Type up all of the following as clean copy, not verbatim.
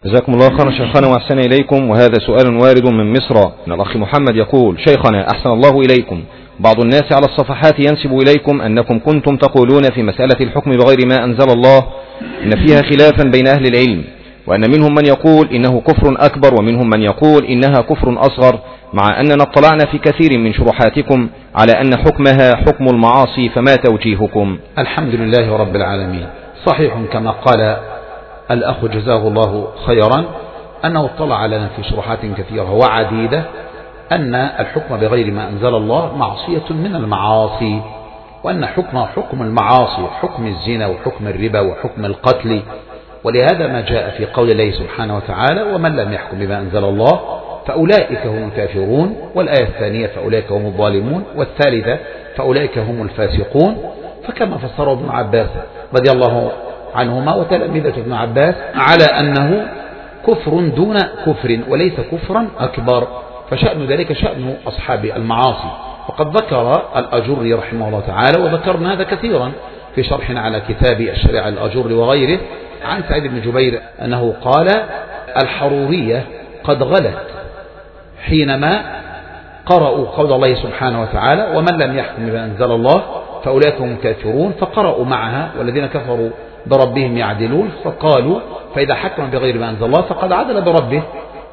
جزاكم الله خيرا شيخنا وأحسن إليكم. وهذا سؤال وارد من مصر من الأخ محمد يقول: شيخنا أحسن الله إليكم، بعض الناس على الصفحات ينسب إليكم أنكم كنتم تقولون في مسألة الحكم بغير ما أنزل الله إن فيها خلافا بين أهل العلم، وأن منهم من يقول إنه كفر أكبر ومنهم من يقول إنها كفر أصغر، مع أننا اطلعنا في كثير من شروحاتكم على أن حكمها حكم المعاصي، فما توجيهكم؟ الحمد لله رب العالمين. صحيح كما قال الأخ جزاه الله خيرا أنه اطلع لنا في شروحات كثيرة وعديدة أن الحكم بغير ما أنزل الله معصية من المعاصي، وأن حكم المعاصي حكم الزنا وحكم الربا وحكم القتل، ولهذا ما جاء في قول الله سبحانه وتعالى: ومن لم يحكم بما أنزل الله فأولئك هم الكافرون، والآية الثانية: فأولئك هم الظالمون، والثالثة: فأولئك هم الفاسقون. فكما فسره ابن عباس رضي الله عنهما وتلامذة ابن عباس على أنه كفر دون كفر وليس كفرا أكبر، فشأن ذلك شأن أصحاب المعاصي. وقد ذكر الأجري رحمه الله تعالى، وذكرنا هذا كثيرا في شرحنا على كتاب الشريعة الأجري وغيره، عن سعيد بن جبير أنه قال: الحرورية قد غلت حينما قرأوا قول الله سبحانه وتعالى: ومن لم يحكم بما أنزل الله فأولئك هم الكافرون، فقرأوا معها: والذين كفروا بربهم يعدلون، فقالوا: فإذا حكم بغير ما أنزل الله فقد عدل بربه،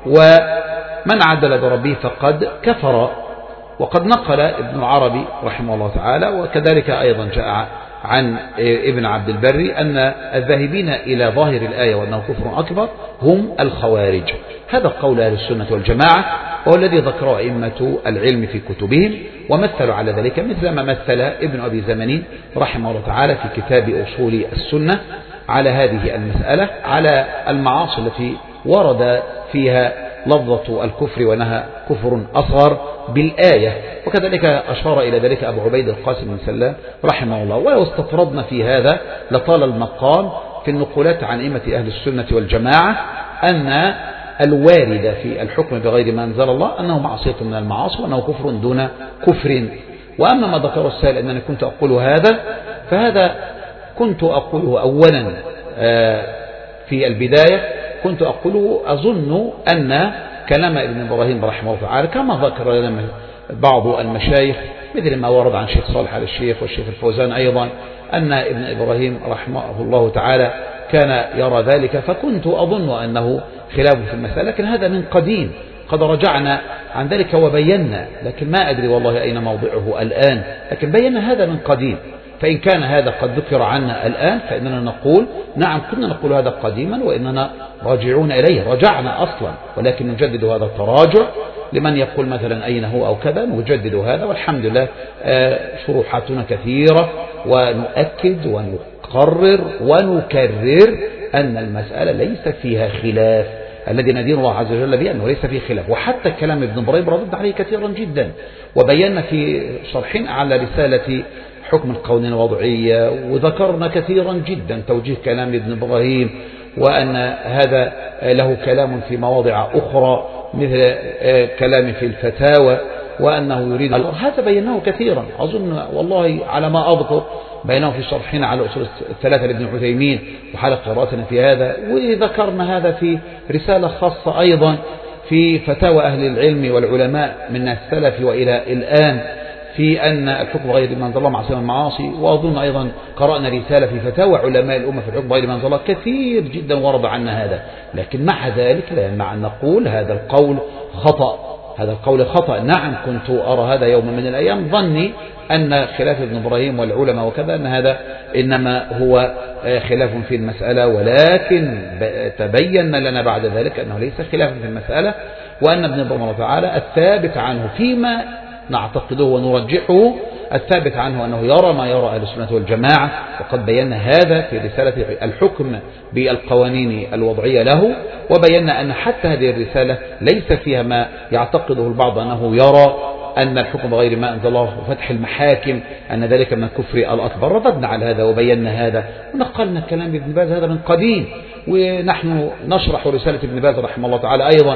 ومن عدل بربه فقد كفر. وقد نقل ابن العربي رحمه الله تعالى، وكذلك أيضا جاء عن ابن عبد البر، أن الذاهبين إلى ظاهر الآية وأنه كفر أكبر هم الخوارج. هذا قول أهل السنة والجماعة، وهو الذي ذكره أئمة العلم في كتبهم، ومثلوا على ذلك مثل ما مثل ابن أبي زمن رحمه الله تعالى في كتاب أصول السنة على هذه المسألة، على المعاصي التي ورد فيها لفظة الكفر وأنها كفر أصغر بالآية. وكذلك أشار إلى ذلك أبو عبيد القاسم بن سلام رحمه الله. ولو استطردنا في هذا لطال المقام في النقولات عن أئمة أهل السنة والجماعة أن الوارد في الحكم بغير ما أنزل الله أنه معصية من المعاصي وأنه كفر دون كفر. وأما ما ذكر السائل أنني كنت أقول هذا، فهذا كنت أقوله أولا في البداية، كنت أقوله أظن أن كلام ابن إبراهيم رحمه الله تعالى كما ذكر لنا بعض المشايخ مثل ما ورد عن شيخ صالح آل الشيخ والشيخ الفوزان أيضا، أن ابن إبراهيم رحمه الله تعالى كان يرى ذلك، فكنت أظن أنه خلاف في المسألة، لكن هذا من قديم قد رجعنا عن ذلك وبينا، لكن ما أدري والله أين موضعه الآن، لكن بينا هذا من قديم. فإن كان هذا قد ذكر عنا الآن فإننا نقول نعم كنا نقول هذا قديما وإننا راجعون إليه، رجعنا أصلا، ولكن نجدد هذا التراجع لمن يقول مثلا أين هو أو كذا، نجدد هذا. والحمد لله شروحاتنا كثيرة، ونؤكد ونقرر ونكرر أن المسألة ليس فيها خلاف، الذي ندين الله عز وجل به أنه ليس فيه خلاف. وحتى كلام ابن إبراهيم ردد عليه كثيرا جدا، وبينا في شرحنا على رسالة حكم القوانين الوضعية، وذكرنا كثيرا جدا توجيه كلام ابن إبراهيم، وأن هذا له كلام في مواضع أخرى مثل كلام في الفتاوى، وأنه يريد هذا بيناه كثيرا. أظن والله على ما أذكر بيناه في شرحنا على الأصول الثلاثة لابن عثيمين وحال قراءتنا في هذا، وذكرنا هذا في رسالة خاصة أيضا في فتاوى أهل العلم والعلماء من السلف وإلى الآن في أن الحكم غير ما أنزل الله معصية من المعاصي. وأظن أيضا قرأنا رسالة في فتاوى علماء الأمة في الحكم غير ما أنزل الله، كثير جدا ورد عنا هذا. لكن مع ذلك لا يمنع أن نقول هذا القول خطأ، هذا القول خطأ. نعم كنت أرى هذا يوم من الأيام، ظني أن خلاف ابن إبراهيم والعلماء وكذا أن هذا إنما هو خلاف في المسألة، ولكن تبين لنا بعد ذلك أنه ليس خلاف في المسألة، وأن ابن إبراهيم تعالى الثابت عنه فيما نعتقده ونرجحه، الثابت عنه أنه يرى ما يرى أهل السنة والجماعة. وقد بينا هذا في رسالة الحكم بالقوانين الوضعية له، وبينا أن حتى هذه الرسالة ليس فيها ما يعتقده البعض أنه يرى أن الحكم بغير ما أنزل الله وفتح المحاكم أن ذلك من الكفر الأكبر. رددنا على هذا وبينا هذا، ونقلنا كلام ابن باز هذا من قديم، ونحن نشرح رسالة ابن باز رحمه الله تعالى أيضا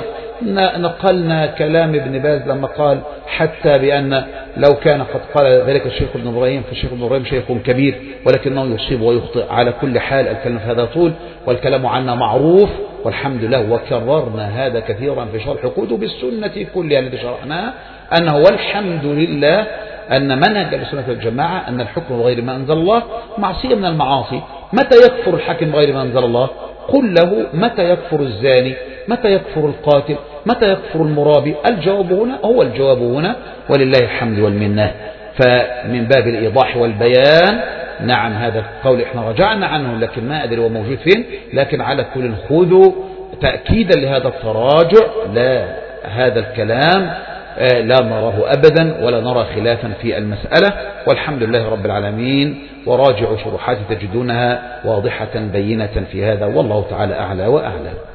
نقلنا كلام ابن باز لما قال حتى بأن لو كان قد قال ذلك الشيخ ابن إبراهيم فالشيخ ابن إبراهيم شيخ كبير ولكنه يصيب ويخطئ. على كل حال الكلام في هذا طول، والكلام عنا معروف، والحمد لله، وكررنا هذا كثيرا في شرح كتب السنة كلها التي شرحناها، أنه والحمد لله أن منهج السنة والجماعة أن الحكم بغير ما أنزل الله معصية من المعاصي. متى يكفر الحاكم بغير ما أنزل الله؟ قل له متى يكفر الزاني، متى يكفر القاتل، متى يكفر المرابي؟ الجواب هنا هو الجواب هنا، ولله الحمد والمنة. فمن باب الإيضاح والبيان، نعم هذا القول احنا رجعنا عنه لكن ما أدري هو موجود فين، لكن على كل خذوا تأكيدا لهذا التراجع، لا هذا الكلام لا نراه أبدا ولا نرى خلافا في المسألة، والحمد لله رب العالمين. وراجعوا شروحات تجدونها واضحة بينة في هذا، والله تعالى أعلى وأعلم.